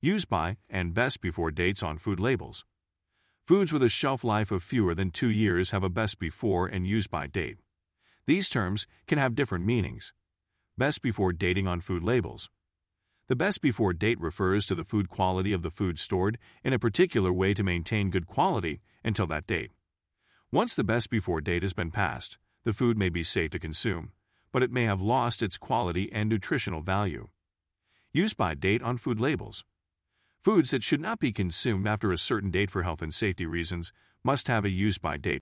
Use by and best before dates on food labels. Foods with a shelf life of fewer than 2 years have a best before and use by date. These terms can have different meanings. Best before dating on food labels. The best before date refers to the food quality of the food stored in a particular way to maintain good quality until that date. Once the best before date has been passed, the food may be safe to consume, but it may have lost its quality and nutritional value. Use by date on food labels. Foods that should not be consumed after a certain date for health and safety reasons must have a use by date